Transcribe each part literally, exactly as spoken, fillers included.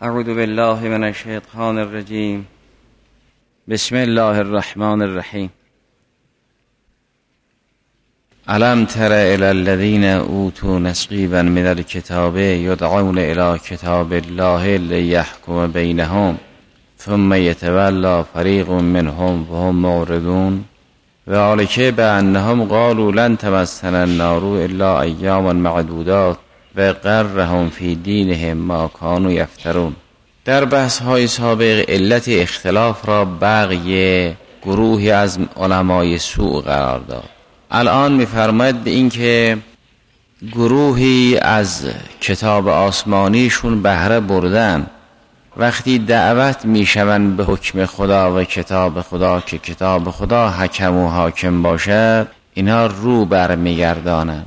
اعوذ بالله من الشیطان الرجیم. بسم الله الرحمن الرحیم. الم تر الی الذین اوتوا نصیبا من الکتاب یدعون الی کتاب الله لیحکم بینهم ثم یتولی فریق منهم وهم معرضون ذلک بانهم قالوا لن تمسنا النار الا ایاما معدودات و غرهم فی دینهم ما کانوا یفترون. در بحث های سابق علت اختلاف را بقیه گروهی از علمای سوء قرار داد. الان می‌فرماید اینکه گروهی از کتاب آسمانیشون بهره بردن وقتی دعوت میشوند به حکم خدا و کتاب خدا که کتاب خدا حکم و حاکم باشد، اینها رو برمیگردانند.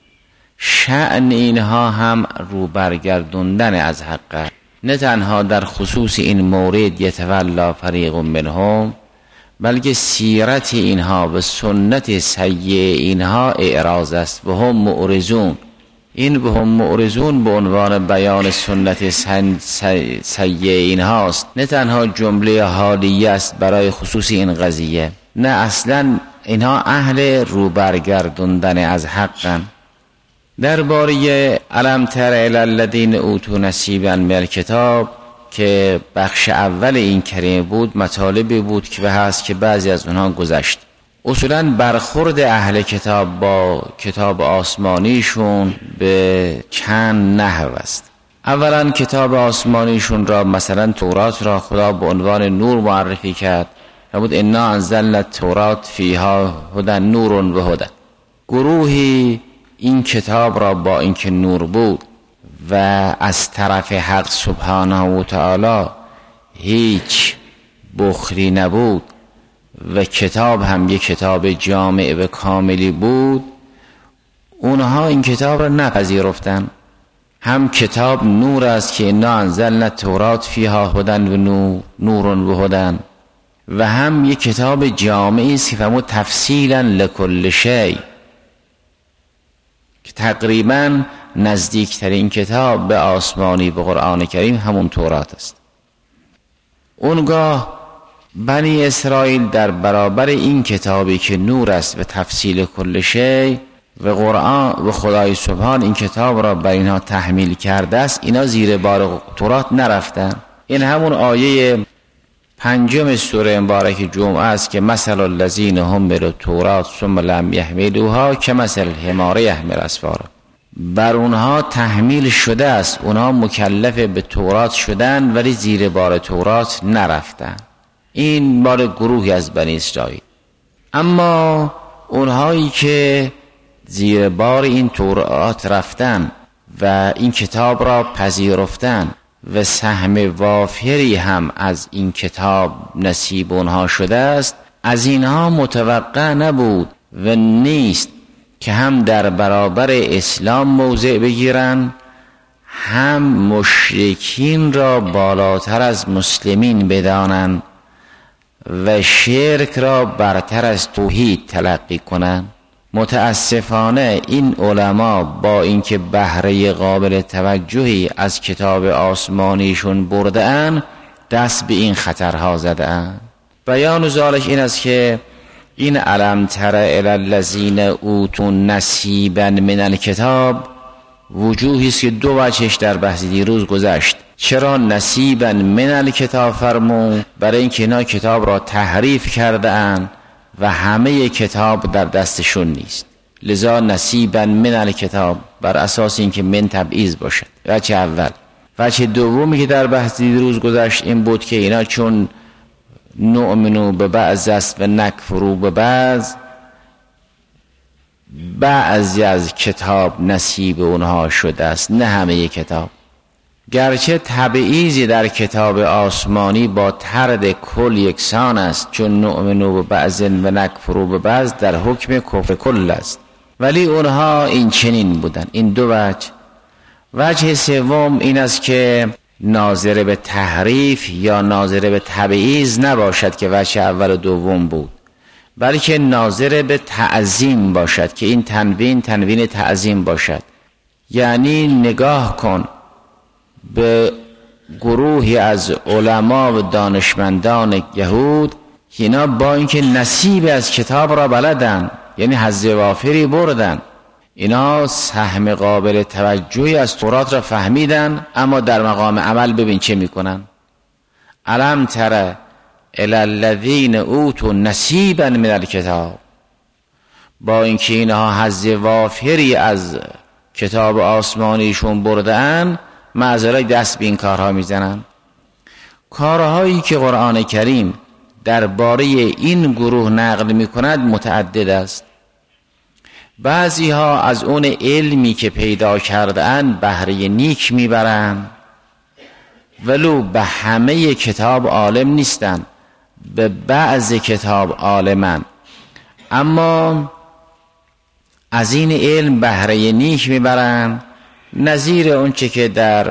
شأن اینها هم رو برگردوندن از حق، نه تنها در خصوص این مورد یتولا فریق منهم، بلکه سیرت اینها و سنت سیئ اینها اعراض است. و هم معرضون، این و هم معرضون به عنوان بیان سنت سیئ اینهاست، نه تنها جمله حالیه است برای خصوص این قضیه، نه اصلا اینها اهل رو برگردوندن از حقن. درباره الم تر الی الذین اوتوا نصیبا من الکتاب که بخش اول این کلمه بود، مطالبی بود که به هست که بعضی از اونها گذشت. اصولا برخورد اهل کتاب با کتاب آسمانیشون به چند نحو است. اولا کتاب آسمانیشون را، مثلا تورات را، خدا به عنوان نور معرفی کرد، بود انا انزلنا التوراة فیها هدی نور و هدی. گروهی این کتاب را با اینکه نور بود و از طرف حق سبحانه و تعالی هیچ بخلی نبود و کتاب هم یک کتاب جامع و کاملی بود، اونها این کتاب را نپذیرفتن. هم کتاب نور است که انا انزلنا التوراة فیها هدی و نور نور و هدی، و هم یک کتاب جامعی است که فهمو تفصیلا لکل شیء، که تقریبا نزدیکترین کتاب به آسمانی به قرآن کریم همون تورات است. اونگاه بنی اسرائیل در برابر این کتابی که نور است و تفصیل کل شیء و قرآن و خدای سبحان این کتاب را بر اینها تحمیل کرده است، اینا زیر بار تورات نرفتن. این همون آیه پنجم سوره مبارک جمعه است که مثل الذین حملوا التوراة ثم لم یحملوها کمثل الحمار یحمل اسفارا. بر اونها تحمیل شده است، اونها مکلف به تورات شدن ولی زیر بار تورات نرفتن. این بار گروهی از بنی اسرائیل. اما اونهایی که زیر بار این تورات رفتن و این کتاب را پذیرفتن و سهم وافری هم از این کتاب نصیب اونها شده است، از اینها متوقع نبود و نیست که هم در برابر اسلام موضع بگیرن، هم مشرکین را بالاتر از مسلمین بدانند و شرک را برتر از توحید تلقی کنند. متاسفانه این علما با اینکه بهره قابل توجهی از کتاب آسمانیشون برده‌اند، دست به این خطرها زده‌اند. بیان ذالک این است که این الم تر الی الذین اوتوا نصیبا من الکتاب وجوهی است که دو وجهش در بحث دیروز گذشت. چرا نصیبا من الکتاب فرمود؟ برای اینکه اینا کتاب را تحریف کرده‌اند و همه کتاب در دستشون نیست، لذا نصیبا من الکتاب بر اساس اینکه من تبعیض باشد. وجه اول. وجه دومی که در بحث دیروز گذشت این بود که اینا چون نؤمنو به بعض است و نکفرو به بعض، بعضی از کتاب نصیب اونها شده است، نه همه کتاب. گرچه تبعیضی در کتاب آسمانی با طرد کل یکسان است، چون نؤمنو به بعض و نکفرو به بعض در حکم کفر کل است، ولی اونها این چنین بودن. این دو وجه. وجه سوم این است که ناظر به تحریف یا ناظر به تبعیض نباشد که وجه اول و دوم بود، بلکه ناظر به تعظیم باشد که این تنوین تنوین تعظیم باشد. یعنی نگاه کن به گروهی از علما و دانشمندان یهود که اینا با اینکه نصیب از کتاب را بلدن، یعنی حظ وافری بردن، اینا سهم قابل توجهی از تورات را فهمیدن، اما در مقام عمل ببین چه میکنن. الم تر الی الذین اوتوا نصیبا من الکتاب، با اینکه اینها حظ وافری از کتاب آسمانیشون بردن، معذرت دست به این کارها میزنن. کارهایی که قرآن کریم درباره این گروه نقل میکند متعدد است. بعضی ها از اون علمی که پیدا کردن بهره نیک میبرن، ولو به همه کتاب عالم نیستن، به بعض کتاب عالمن، اما از این علم بهره نیک میبرن. نظیر اون چه که در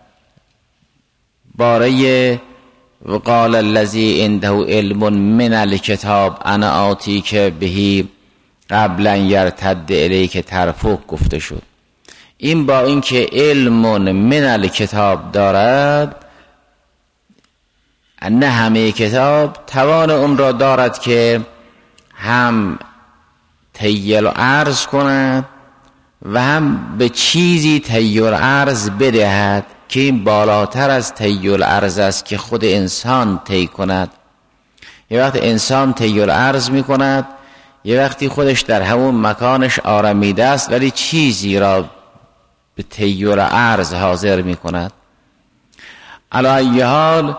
باره وقال الذی عنده علم من الکتاب انا آتیک بهی قبل ان یرتد الیک طرفک گفته شد. این با اینکه علم من الکتاب دارد، نه همه کتاب توان اون را دارد که هم تیل و عرض کند و هم به چیزی تیل عرض بدهد که این بالاتر از تیل عرض است که خود انسان طی کند. یه وقت انسان تیل عرض می کند، یه وقتی خودش در همون مکانش آرامیده است ولی چیزی را به تیل عرض حاضر می کند. علی ای حال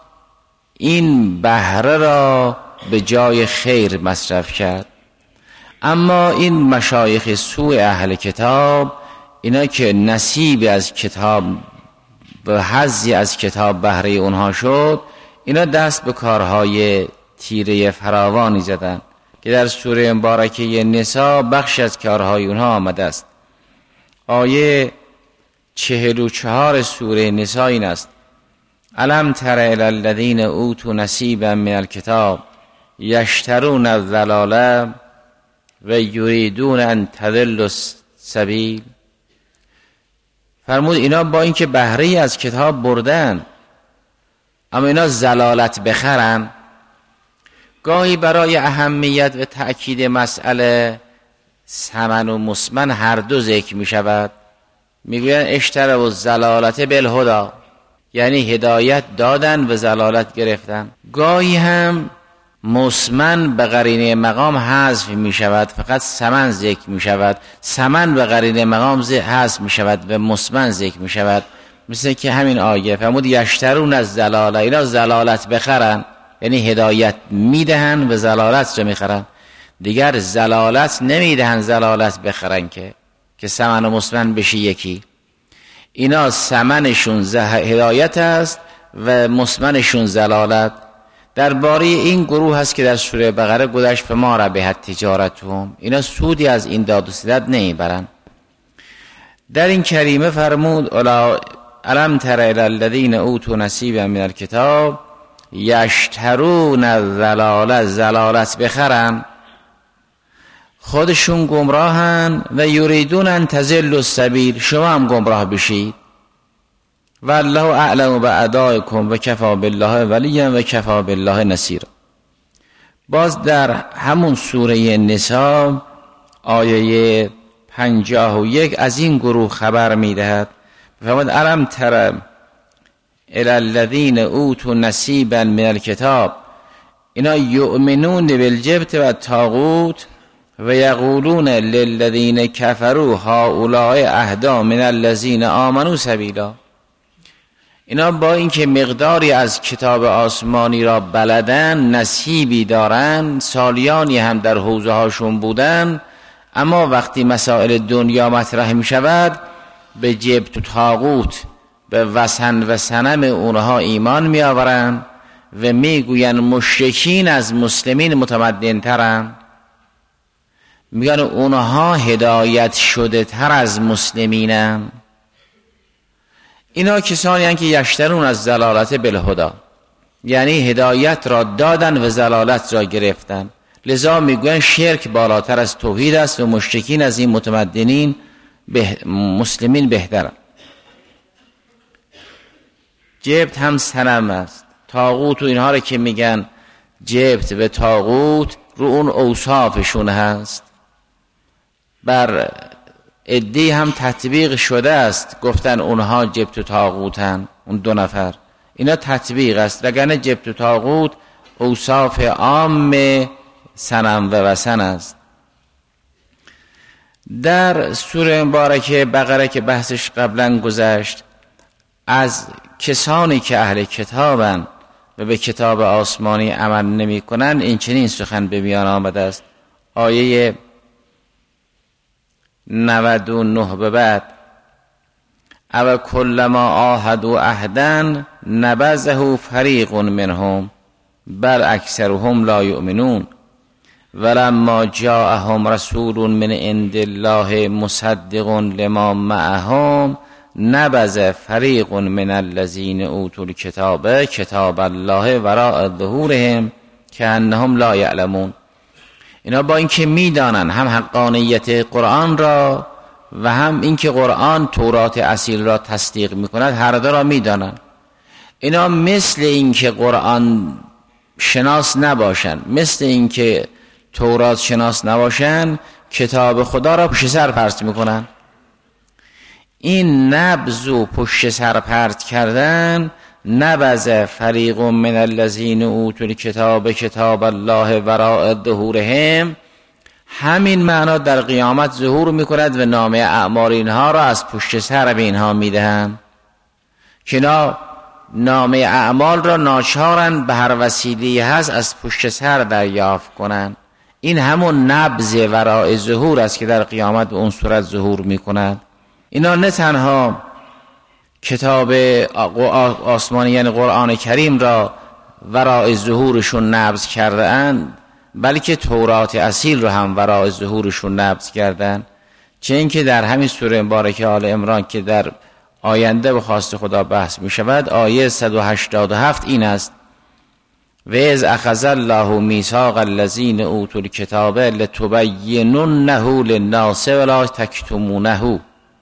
این بهره را به جای خیر مصرف کرد. اما این مشایخ سوء اهل کتاب، اینا که نصیب از کتاب و حظی از کتاب بهره اونها شد، اینا دست به کارهای تیره فراوانی زدن که در سوره مبارکه نساء بخش از کارهای اونها آمده است. آیه چهل و چهار سوره نساء این است: الم تر الی الذین اوتوا نصیبا من الکتاب یشترون الضلاله و یریدون ان تضلوا السبیل. فرمود اینا با اینکه بهره از کتاب بردن، اما اینا ضلالت بخرن. گاهی برای اهمیت و تأکید مسئله ثمن و مسمن هر دو ذکر می شود. میگوین اشتروا الضلالة بالهدی، یعنی هدایت دادن و ضلالت گرفتن. گاهی هم مسمن به قرینه مقام حذف می شود، فقط ثمن ذکر می شود. ثمن به قرینه مقام حذف می شود و مسمن ذکر می شود. مثل که همین آیه فرمود یشترون از ضلاله، اینا ضلالت بخرن، یعنی هدایت میدهن و ضلالت رو میخرن. دیگر ضلالت نمیدهن ضلالت بخرن که که ثمن و مسمن بشه یکی. اینا ثمنشون هدایت است و مسمنشون ضلالت. درباره این گروه هست که در سوره بقره گذشت فما ربحت تجارتهم، اینا سودی از این داد و ستد نمیبرن. در این کریمه فرمود الم تر الی الذین اوتوا نصیبا من الکتاب یشترون الضلاله، ضلالت بخرن، خودشون گمراهن و یریدون ان تضلوا السبیل، شما هم گمراه بشید. والله اعلم باعدائکم و کفی بالله ولیا و کفی بالله نصیرا. باز در همون سوره نساء آیه پنجاه و یک از این گروه خبر میدهد. فرمود الم تر الی الذین اوتوا نصیبا من الکتاب، اینا یؤمنون بالجبت و الطاغوت و یقولون للذین کفروا هؤلاء اهدی من الذین آمنوا سبیلا. اینا با اینکه مقداری از کتاب آسمانی را بلدن، نصیبی دارن، سالیانی هم در حوزه هاشون بودن، اما وقتی مسائل دنیا مطرح می شود به جبت و طاغوت، به وثن و صنم اونها ایمان می آورن و می گوین مشرکین از مسلمین متمدن ترن. میگن اونها هدایت شده تر از مسلمینن. اینا کسانی هستند که یشترون از ضلالت بالهدی، یعنی هدایت را دادن و ضلالت را گرفتن. لذا میگوین شرک بالاتر از توحید است و مشرکین از این متمدنین به مسلمین بهترن. جبت هم صنم است. طاغوت و اینها رو که میگن جبت و طاغوت رو اون اوصافشون هست. بر عده‌ای هم تطبیق شده است، گفتن اونها جبت و طاغوتن، اون دو نفر. اینا تطبیق است، وگرنه جبت و طاغوت اوصاف عام صنم و وثن است. در سوره مبارکه بقره که بحثش قبلا گذشت، از کسانی که اهل کتابن و به کتاب آسمانی عمل نمی کنن این چنین سخن به میان آمده است. آیه نود و نه به بعد: او کلما عاهدوا عهدا نبذه فریق منهم بل اکثرهم لا یؤمنون ولما جاءهم رسول من عند الله مصدق لما معهم نبذ فریق من الذین اوتوا الکتاب کتاب الله وراء ظهورهم کأنهم لا یعلمون. اینا با اینکه میدانن هم حقانیت قرآن را و هم اینکه قرآن تورات اصیل را تصدیق میکند، هر دو را میدانن، اینا مثل اینکه قرآن شناس نباشن، مثل اینکه تورات شناس نباشن، کتاب خدا را پشت سر پرت میکنن. این نبذ و پشت سر پرت کردن، نبذ فریق من الذین اوتوا الکتاب کتاب الله وراء ظهورهم، همین معنا در قیامت ظهور میکند و نامه اعمال اینها را از پشت سر به اینها میدهند که اینا نامه اعمال را ناچارن به هر وسیله‌ای هست از پشت سر دریافت کنند. این همون نبذ وراء ظهور است که در قیامت به اون صورت ظهور میکند. اینا نه تنها کتاب آسمانی یعنی قرآن کریم را وراء ظهورشون نبذ کرده اند، بلکه تورات اصیل رو هم وراء ظهورشون نبذ کردن. چه اینکه در همین سوره مبارکه آل عمران که در آینده به خواست خدا بحث می شود، آیه صد و هشتاد و هفت این است: و اذ اخذ الله میثاق الذین اوتوا الکتاب لتبیننه للناس ولا تکتمونه.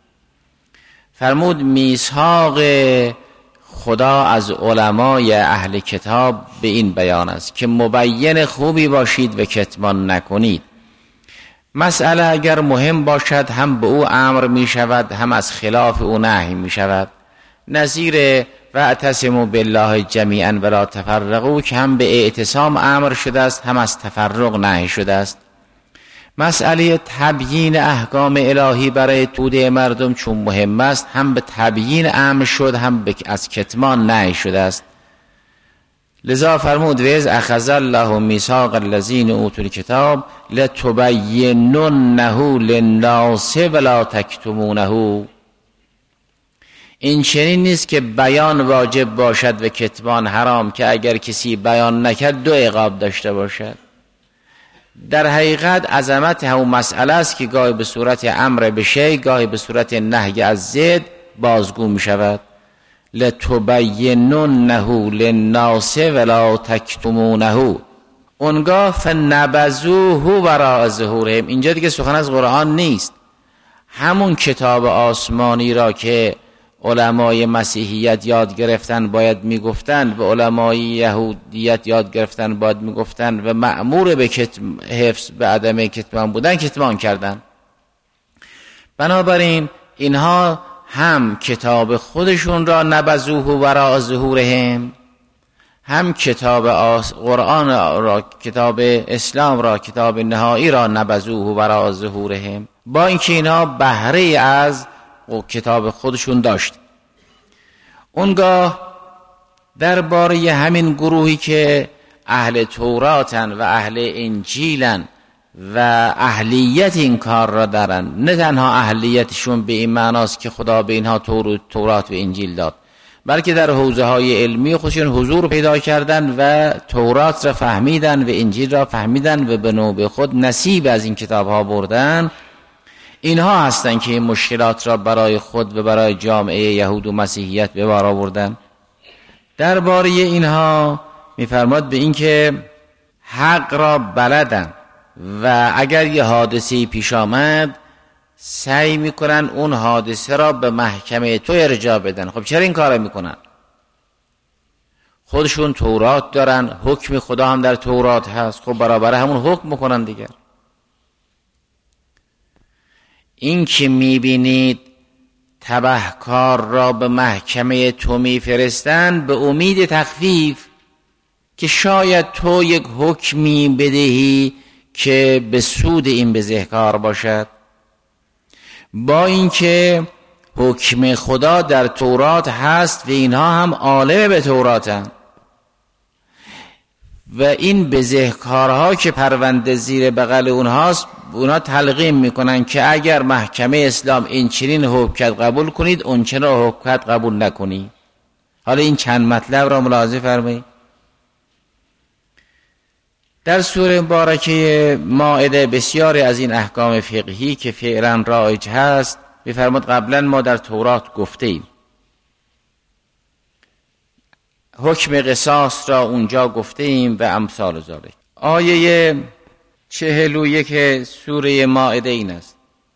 فرمود میثاق خدا از علمای اهل کتاب به این بیان است که مبین خوبی باشید و کتمان نکنید. مسئله اگر مهم باشد هم به او امر می شود هم از خلاف او نهی می شود. نظیر واعتصموا بالله جمیعا ولا تفرقوا که هم به اعتصام امر شده است هم از تفرق نهی شده است. مسئله تبیین احکام الهی برای توده مردم چون مهم است، هم به تبیین امر شد هم به از کتمان نهی شده است. لذا فرمود و اذ اخذ الله میثاق الذین اوتوا الکتاب لتبیننه للناس ولا تکتمونه. این چنین نیست که بیان واجب باشد و کتمان حرام، که اگر کسی بیان نکرد دو عقاب داشته باشد. در حقیقت عظمت همون مسئله است که گاهی به صورت امر به شیء گاهی به صورت نهی از ضد بازگو می شود. لتبیننه للناس ولا تکتمونه. اونگاه فنبذوه وراء ظهورهم. اینجا دیگه سخن از قرآن نیست، همون کتاب آسمانی را که علمای مسیحیت یاد گرفتن باید میگفتن و علمای یهودیت یاد گرفتن باید میگفتن و مأمور به کتم حفظ به عدم کتمان بودن کتمان کردن. بنابراین اینها هم کتاب خودشون را نبذوه وراء ظهورهم، هم کتاب قرآن را، کتاب اسلام را، کتاب نهایی را نبذوه وراء ظهورهم، با اینکه اینها بهره از و کتاب خودشون داشت. اونگاه درباره همین گروهی که اهل توراتن و اهل انجیلن و اهلیت این کار را دارن، نه تنها اهلیتشون به این معناست که خدا به اینها تورات و انجیل داد، بلکه در حوزه های علمی خودشون حضور پیدا کردن و تورات را فهمیدن و انجیل را فهمیدن و به نوبه خود نصیب از این کتاب ها بردن. اینها هستند که این مشکلات را برای خود و برای جامعه یهود و مسیحیت به بار آوردن. درباره اینها می‌فرماد به این که حق را بلدن و اگر یه حادثه پیش آمد سعی میکنن اون حادثه را به محکمه تو ارجاع بدن. خب چرا این کار میکنن؟ خودشون تورات دارن، حکم خدا هم در تورات هست، خب برابر همون حکم میکنن دیگر. این که میبینید تبهکار را به محکمه تو میفرستن به امید تخفیف که شاید تو یک حکمی بدهی که به سود این بزهکار باشد، با اینکه حکم خدا در تورات هست و اینها هم عالم به توراتن و این بزهکارها که پرونده زیر بغل اونهاست، اونها تلقین میکنن که اگر محکمه اسلام این چنین حکم کرد قبول کنید، اون چنین حکم کرد قبول نکنید. حالا این چند مطلب را ملاحظه فرمایید. در سوره مبارکه مائده بسیاری از این احکام فقهی که فعلا رایج هست بفرماد قبلا ما در تورات گفته ایم. حکم قصاص را اونجا گفته ایم و امثال ذالک. آیه چهل و یک سوره مائده این است،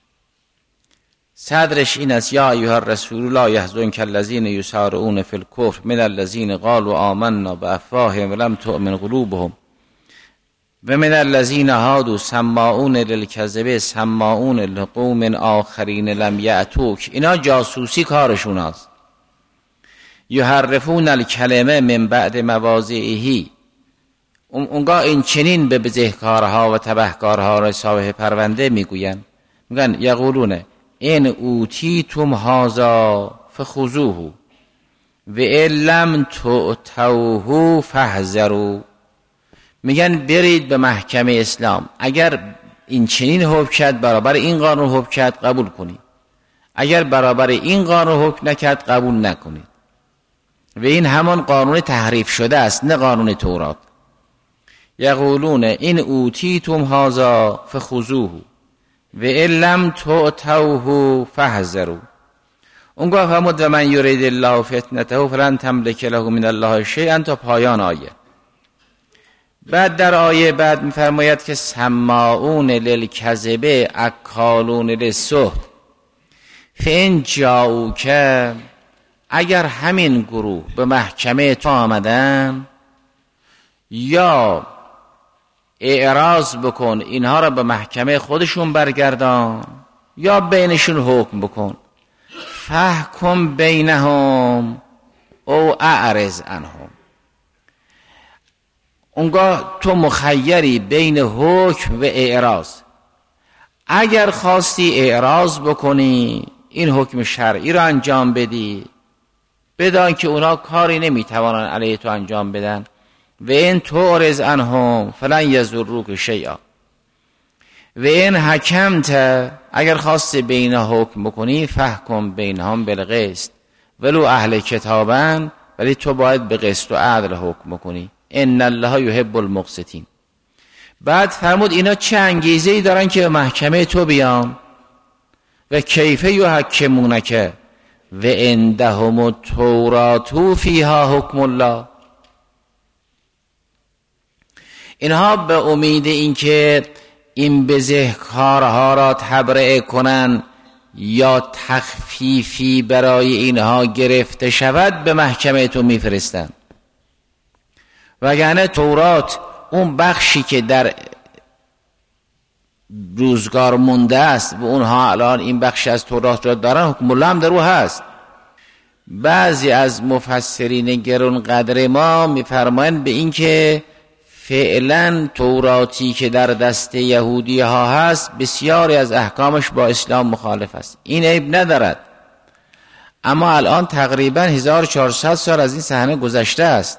صدرش این است: یا ایها الرسول لا یحزنک الذین یسارعون فی الکفر من الذین قالوا آمنا بافواههم ولم تؤمن قلوبهم و من الذین هادوا سماعون للکذب سماعون لقوم آخرین لم یأتوک. اینا جاسوسی کارشون است. یحرفون الکلمه من بعد مواضعه. اونگاه این چنین به بزهکارها و تبهکارها را صاحب پرونده میگوین، میگن یقولون این اوتیتم هذا فخذوه و ان لم تؤتوه فاحذروا. میگن برید به محکمه اسلام، اگر این چنین حکم کرد برابر این قانون حکم کرد قبول کنید، اگر برابر این قانون حکم نکرد قبول نکنید. و این همان قانون تحریف شده است، نه قانون تورات. یقولون این اوتیتم هذا فخذوه و ان لم تؤتوه فاحذروا. اونگاه فرمود و من یرید الله فتنته فلن تملک له من الله شیئا تا پایان آیه. بعد در آیه بعد می‌فرماید که سماعون للکذب اکالون للسحت فان جاءوک. اگر همین گروه به محکمه تو آمدن، یا اعراض بکن اینها را به محکمه خودشون برگردان یا بینشون حکم بکن. فحکم بینهم او اعرض عنهم. اونگاه تو مخیری بین حکم و اعراض. اگر خواستی اعراض بکنی، این حکم شرعی را انجام بدی، بدان که اونا کاری نمیتوانن علیه تو انجام بدن. و این تعرض عنهم فلن یضروک شیئا. و این حکمت، اگر خواستی بین حکم بکنی، فحکم بینهم بالقسط ولو اهل کتابن، ولی تو باید به قسط و عدل حکم بکنی. ان الله یحب المقسطین. بعد فرمود اینا چه انگیزه‌ای دارن که محکمه تو بیان؟ و کیف یحکمونک و عندهم التوراة فیها حکم الله. اینها به امید اینکه این بزهکارها را تبرئه کنن یا تخفیفی برای اینها گرفته شود به محکمه تو میفرستن. وگرنه تورات اون بخشی که در روزگار مونده است و اونها الان این بخشی از تورات را دارن، حکم الله هم در او هست. بعضی از مفسرین گران قدر ما میفرمایند به این که فعلا توراتی که در دست یهودی ها هست بسیاری از احکامش با اسلام مخالف است. این عیب ندارد، اما الان تقریبا هزار و چهارصد سال از این صحنه گذشته است.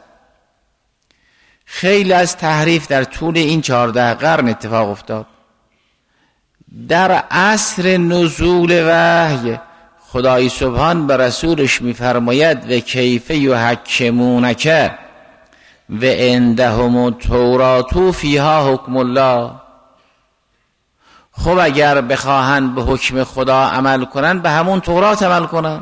خیلی از تحریف در طول این چهارده قرن اتفاق افتاد. در عصر نزول وحی خدای سبحان به رسولش میفرماید و کیف یحکمونک و عندهم التوراة فیها حکم الله. خب اگر بخواهند به حکم خدا عمل کنن، به همون تورات عمل کنن.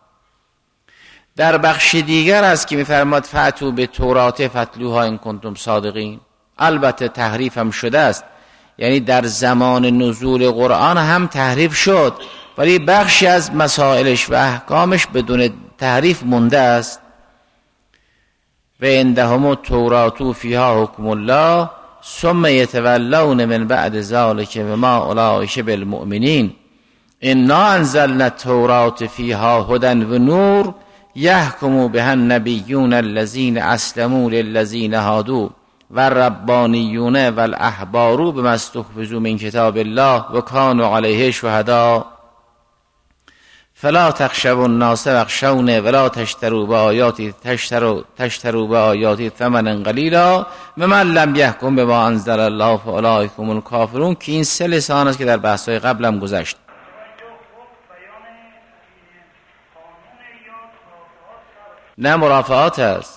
در بخش دیگر است که میفرماد فاتوا به تورات فتلوها ان کنتم صادقین. البته تحریف هم شده است، یعنی در زمان نزول قرآن هم تحریف شد، ولی بخشی از مسائلش و احکامش بدون تحریف مونده است. و عندهم التوراة فیها حکم الله ثم یتولون من بعد ذلک وما اولئک بالمؤمنین انا انزلنا التوراة فیها هدی و نور یحکم بها النبیون الذین اسلموا للذین هادوا والربانیون والاحبار بما استحفظوا من کتاب الله و کانوا علیه شهداء فلا تخشوا الناس واخشوني ولا تشتروا بآیاتی تشتروا تشتروا بآیاتی ثمنا قلیلا ومن لم یحکم بما انزل الله فاولئک هم الکافرون، که این سه لسان است که در بحث‌های قبلم گذشت. نه مرافعات است.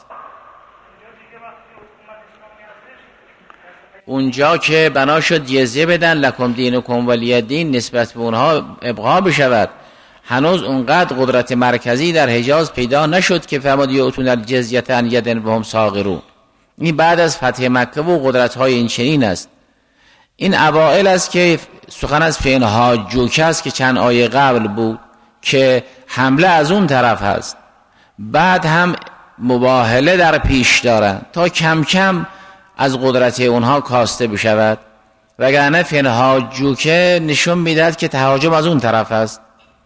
اونجا که بنا شد جزیه بدن لکم دینکم ولی دین، نسبت به اونها ابقا بشود. هنوز اونقدر قدرت مرکزی در حجاز پیدا نشد که فرمود یؤتون الجزیة عن ید وهم صاغرون. این بعد از فتح مکه و قدرت های این چنین است. این اوائل است که سخن از فین حاجوک است که چند آیه قبل بود که حمله از اون طرف هست. بعد هم مباهله در پیش دارند تا کم کم از قدرت اونها کاسته بشود، وگرنه فین حاجوک نشون میدهد که تهاجم از اون طرف است.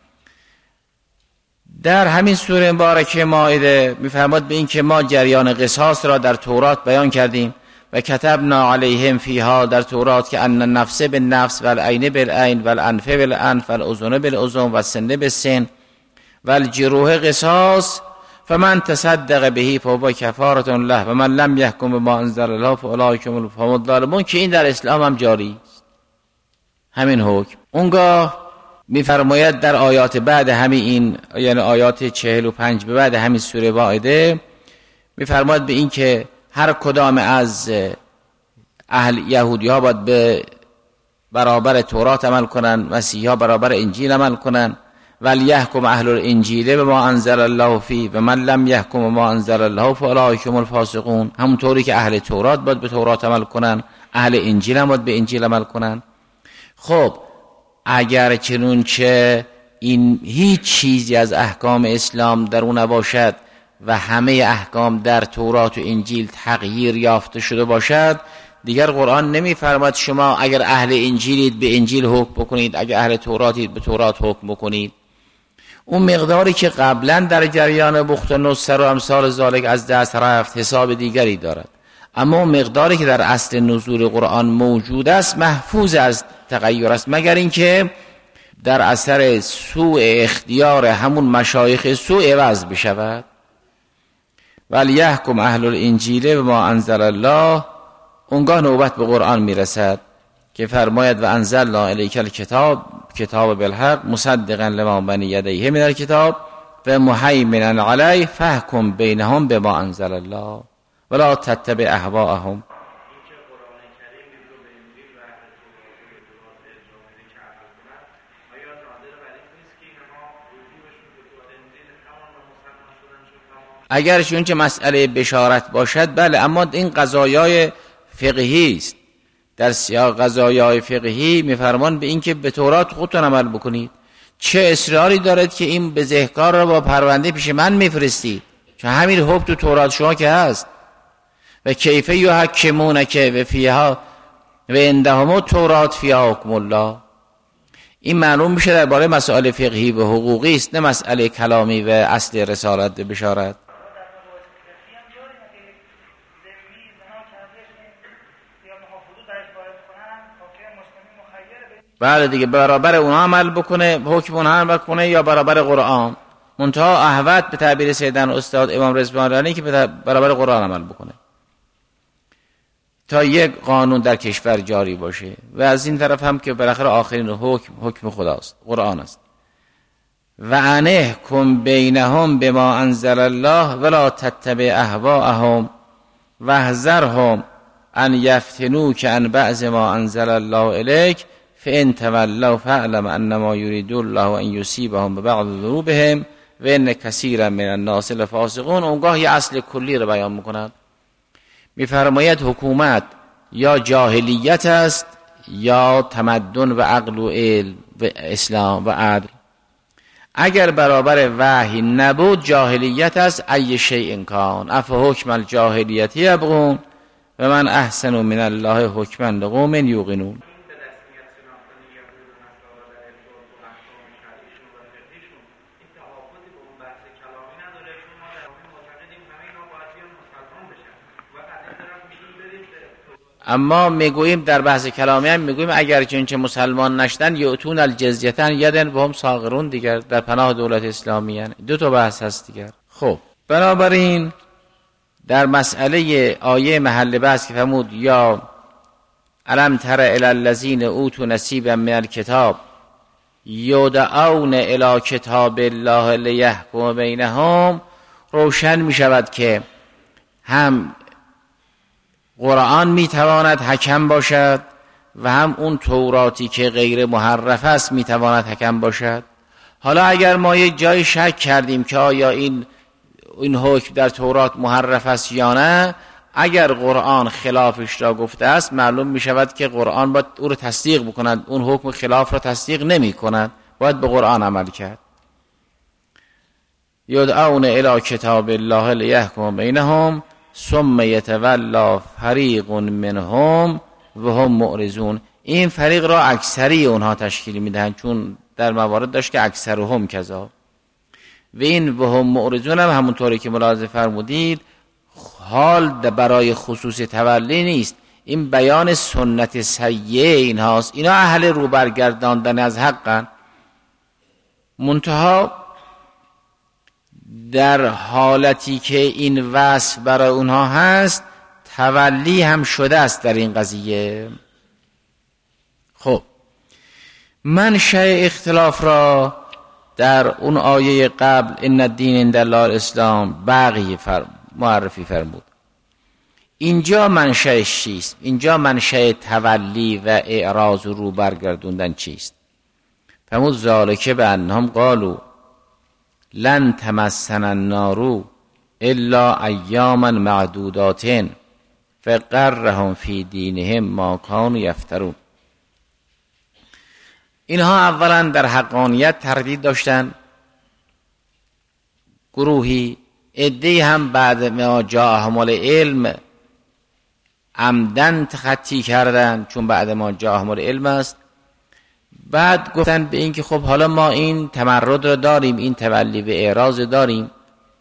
در همین سوره مبارکه مائده میفرماد به این که ما جریان قصاص را در تورات بیان کردیم و کتبنا علیهم فیها، در تورات، که ان النفس بالنفس والعین بالعین والانف بالانف والاذن بالاذن والسن بالسن والجروح قصاص فمن تصدق به فهو کفارة له و من لم یحکم بما انزل الله فاولئک هم الظالمون، که این در اسلام هم جاری است همین حکم. اونگاه میفرماید در آیات بعد همین این، یعنی آیات چهل و پنج به بعد همین سوره مائده، میفرماید به این که هر کدام از اهل یهودی ها باید به برابر تورات عمل کنن، مسیحی ها برابر انجیل عمل کنن. ولیحکم اهل الانجیل بما انزل الله فیه و من لم یحکم بما انزل الله فاولئک هم الفاسقون. همونطوری که اهل تورات باید به تورات عمل کنن، اهل انجیل هم باید به انجیل عمل کنن. خب اگر چنونچه این هیچ چیزی از احکام اسلام در اون نباشد و همه احکام در تورات و انجیل تغییر یافته شده باشد، دیگر قرآن نمیفرماد شما اگر اهل انجیلید به انجیل حکم بکنید، اگر اهل توراتید به تورات حکم بکنید. اون مقداری که قبلا در جریان بخت و نصر و امثال ذالک از دست رفت حساب دیگری دارد، اما اون مقداری که در اصل نزول قرآن موجود است محفوظ از تغییر است، مگر اینکه در اثر سوء اختیار همون مشایخ سوء عوض بشود. ولیحکم اهل الانجیل بما انزل الله، اونگاه نوبت به قرآن میرسد که فرماید و انزلنا الیک الکتاب کتاب بالحق مصدقا لما بین یدیه من الکتاب و مهیمنا علیه فاحکم بینهم بما انزل الله ولا تتبع اهواءهم. اگر چون مسئله بشارت باشد بله، اما این قضایای فقهی است. در سیاق قضایای فقهی میفرمان به این که به تورات خودتون عمل بکنید. چه اصراری دارد که این بزهکار را با پرونده پیش من میفرستید؟ چون همین حکم تو تورات شما که هست. و کیفه یحکمونک و فیها و عندهم تورات فیها حکم الله. این معلوم میشه درباره مسائل فقهی و حقوقی است، نه مسئله کلامی و اصل رسالت و بشارت. بله دیگه، برابر اونها عمل بکنه، حکم اونها عمل بکنه یا برابر قرآن. منتها احوت به تعبیر سیدن استاد امام رضوان رانی که برابر قرآن عمل بکنه تا یک قانون در کشور جاری باشه. و از این طرف هم که بالاخره آخرین حکم حکم خداست، قرآن است. و انحکم بینهم بما انزل الله ولا تتبع اهواءهم واحذرهم ان یفتنوک عن بعض ما انزل الله الیک فان تولوا فاعلم انما یرید الله ان یصیبهم ببعض ذنوبهم و ان کثیرا من الناس لفاسقون. اونگاه یه اصل کلی رو بیان میکند. میفرماید حکومت یا جاهلیت است یا تمدن و عقل و علم و اسلام و عدل. اگر برابر وحی نبود جاهلیت است. ای شیء کان افحکم الجاهلیت یبغون و من احسن من الله حکما لقوم یوقنون. اما میگوییم در بحث کلامی هم میگوییم اگر چنین مسلمان نشدن یؤتون الجزیه یدن و هم صاغرون، دیگر در پناه دولت اسلامی هن. دو تا بحث هست دیگر. خب بنابراین در مسئله آیه محل بحث که فرمود یا الم تر الی الذین اوتوا نصیبا من الکتاب یدعون الی کتاب الله لیحکم بینهم، روشن می شود که هم قرآن میتواند حکم باشد و هم اون توراتی که غیر محرف است میتواند حکم باشد. حالا اگر ما یک جای شک کردیم که آیا این این حکم در تورات محرف است یا نه، اگر قرآن خلافش را گفته است معلوم می شود که قرآن باید او را تصدیق بکند، اون حکم خلاف را تصدیق نمی کند، باید به قرآن عمل کرد. یدعون الی کتاب الله لیحکم بینهم ثم یتولی فریق منهم و هم معرضون. این فریق را اکثری اونها تشکیل میدهند، چون در موارد داشت که اکثرهم کذا. و این و هم معرضون هم همونطوری که ملاحظه فرمودید حال برای خصوص تولی نیست، این بیان سنت سیئه اینهاست. اینا اهل رو برگرداندن از حقن، منتها در حالتی که این وصف برای اونها هست تولی هم شده است در این قضیه. خب منشأ اختلاف را در اون آیه قبل ان الدین عند الله الاسلام بقیه فر... معرفی فرمود. اینجا منشأش چیست؟ اینجا منشأ تولی و اعراض و رو برگردوندن چیست؟ فرمود ذالک بانهم قالوا لن تمسنا النار الا ایاما معدودات فغرهم فی دینهم ما کانوا یفترون. اینها اولا در حقانیت تردید داشتن، گروهی عده‌ای هم بعد ما جاءهم العلم عمدن تخطی کردن، چون بعد ما جاءهم العلم است. بعد گفتن به این که خب حالا ما این تمرد را داریم، این تولی و اعراض داریم،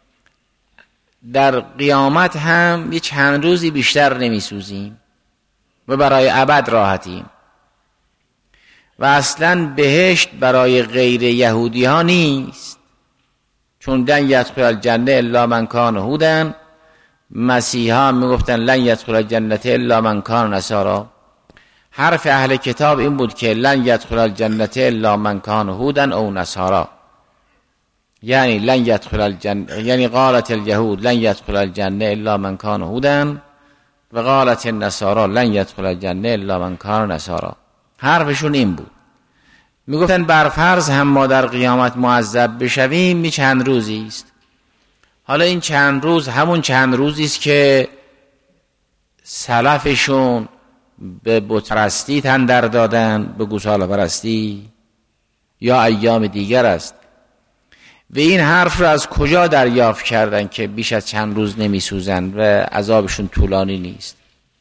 در قیامت هم یه چند روزی بیشتر نمی سوزیم و برای ابد راحتیم و اصلا بهشت برای غیر یهودی ها نیست، چون لن یدخل الجنه الا من کان هودا. مسیحا می گفتن لن یدخل الجنه الا من کان نصارا. حرف اهل کتاب این بود که لن یدخل الجنه الا من کان هودا او نصارا، یعنی لن یدخل الجنه، یعنی قالت الیهود لن یدخل الجنه الا من کان هودا و قالت النصارا لن یدخل الجنه الا من کان نصارا. حرفشون این بود. میگفتن برفرض هم ما در قیامت معذب بشویم می چند روزی است. حالا این چند روز همون چند روزی است که سلفشون به بت پرستی تن در دادن، به گوساله پرستی، یا ایام دیگر است. و این حرف را از کجا دریافت کردن که بیش از چند روز نمی سوزن و عذابشون طولانی نیست؟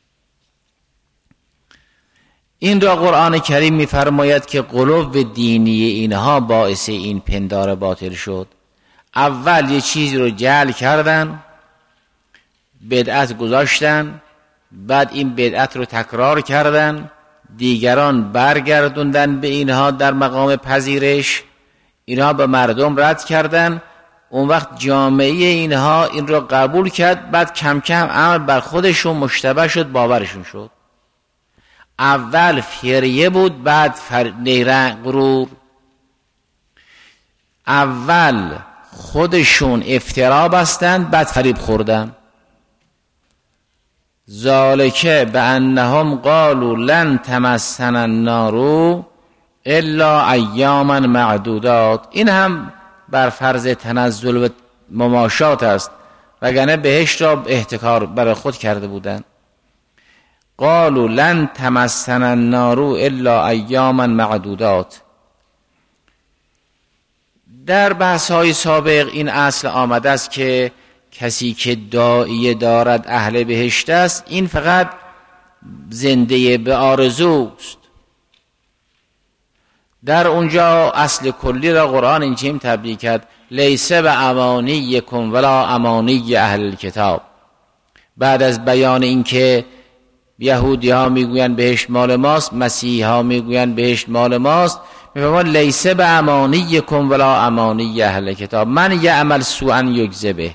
این را قرآن کریم می فرماید که غلو دینی اینها باعث این پندار باطل شد. اول یه چیزی رو جعل کردن، بدعت گذاشتن، بعد این بدعت رو تکرار کردن، دیگران برگردوندن به اینها در مقام پذیرش، اینها به مردم رد کردن، اون وقت جامعه اینها این رو قبول کرد، بعد کم کم عمل بر خودشون مشتبه شد، باورشون شد. اول فریه بود، بعد فر... نیرنگ غرور. اول خودشون افترا بستند، بعد فریب خوردن. ذالک بانهم قالوا لن تمسنا النار الا ایاما معدودات. این هم بر فرض تنزل و مماشات است، وگرنه بهشت را احتکار برای خود کرده بودند. قالوا لن تمسنا النار الا ایاما معدودات. در بحث های سابق این اصل آمده است که کسی که داعیه دارد اهل بهشت است، این فقط زنده به آرزوست. در اونجا اصل کلی را قرآن اینجیم تبدیل کرد: لیس به امانیکم ولا امانی اهل الکتاب. بعد از بیان اینکه یهودی ها میگوین بهشت مال ماست، مسیحی ها میگوین بهشت مال ماست، میفرمان لیس به امانیکم ولا امانی اهل کتاب من یعمل سوءا یجزه به.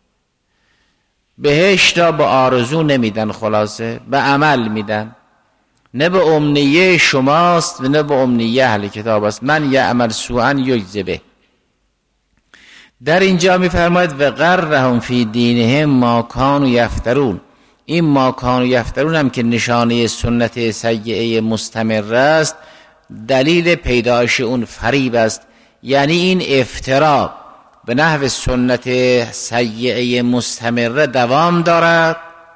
بهشت را به آرزو نمیدن، خلاصه به عمل میدن. نه به امنیه شماست و نه به امنیه اهل کتاب است. من یعمل سوءا یجزه به. در اینجا میفرماید و غرهم فی دینهم ما کانوا یفترون. این ما کانوا یفترون هم که نشانه سنت سیئه مستمر است، دلیل پیدایش اون فریب است. یعنی این افترا به نحو سنت سیئه مستمر دوام دارد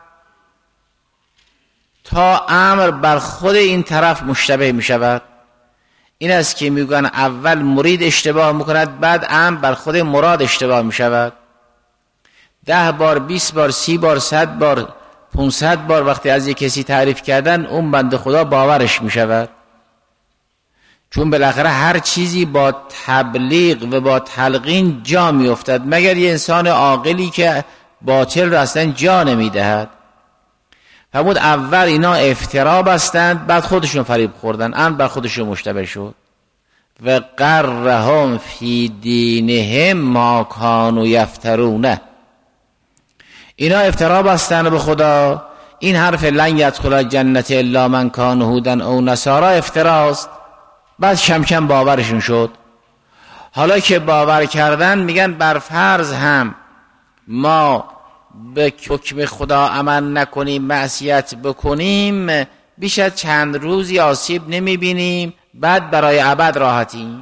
تا امر بر خود این طرف مشتبه می شود. این است که میگن اول مرید اشتباه میکند، بعد امر بر خود مراد اشتباه می شود. ده بار، بیست بار، سی بار، صد بار، پونصد بار وقتی از یک کسی تعریف کردن، اون بنده خدا باورش می شود. چون بالاخره هر چیزی با تبلیغ و با تلقین جا می افتد، مگر یه انسان عاقلی که باطل را اصلا جا نمی دهد. فرمود اول اینا افترا بستند، بعد خودشون فریب خوردن، امر بر خودشون مشتبه شد. و غرهم فی دینهم ما کانوا یفترون. اینا افترا بستند به خدا. این حرف لن یدخل الجنة الا من کان هودا او نصارا افتراست. بعد کم کم باورشون شد. حالا که باور کردن، میگن بر فرض هم ما به حکم خدا عمل نکنیم، معصیت بکنیم، بیش از چند روزی آسیب نمیبینیم، بعد برای ابد راحتیم.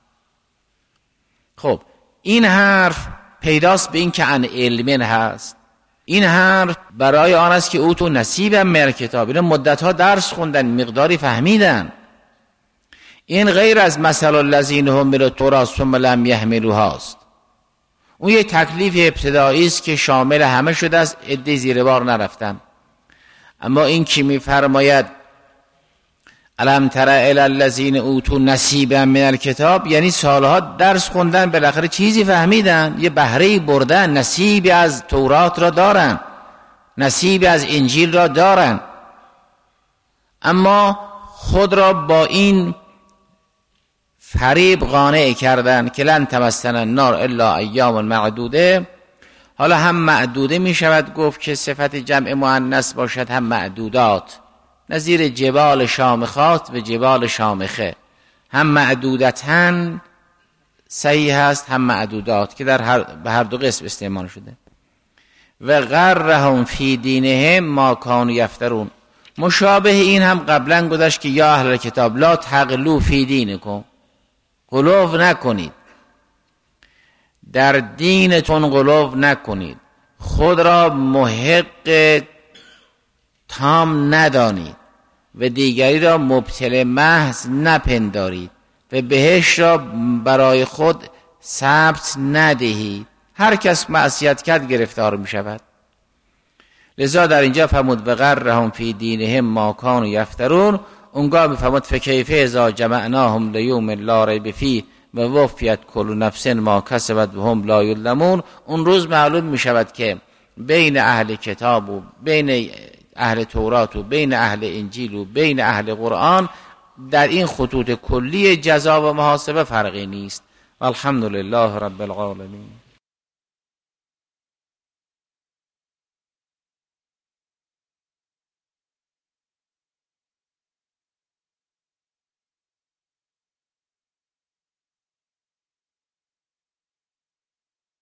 خب این حرف پیداست به این که عن علم هست. این حرف برای آن است که او تو نصیب من کتاب، اینا مدتها درس خوندن، مقداری فهمیدن. این غیر از مثل الذین حملوا التوراة ثم لم یحملوها است. اون یک تکلیف ابتدایی است که شامل همه شده است، عده زیر بار نرفتن. اما این که میفرماید الم تر الی الذین اوتوا نصیبا من الکتاب، یعنی سالها درس خوندن، بالاخره چیزی فهمیدن، یه بهره بردن، نصیبی از تورات را دارن، نصیبی از انجیل را دارن، اما خود را با این فریب قانع کردن که لن تمسنا النار الا ایام معدوده. حالا هم معدوده می شود گفت که صفت جمع مؤنث باشد، هم معدودات، نظیر جبال شامخات و جبال شامخه. هم معدودتن صحیح هست، هم معدودات که در هر به هر دو قسم استعمال شده. و غرهم فی دینهم ما کانوا یفترون. مشابه این هم قبلا گذشت که یا اهل کتاب لا تغلوا فی دینکم، غلو نکنید در دینتون، غلو نکنید، خود را محق تام ندانید و دیگری را مبتل محض نپندارید و بهشت را برای خود ثبت ندهید. هر کس معصیت کرد گرفتار می شود. لذا در اینجا فرمود و غرهم فی دینهم ما کانوا یفترون. اونگاه می فرمود فکیف اذا جمعناهم لیوم لا ریب فیه و وفیت کل نفس ما کسبت و هم لا یظلمون. اون روز معلوم می شود که بین اهل کتاب و بین اهل تورات و بین اهل انجیل و بین اهل قرآن در این خطوط کلی جزا و محاسبه فرقی نیست. والحمد لله رب العالمین.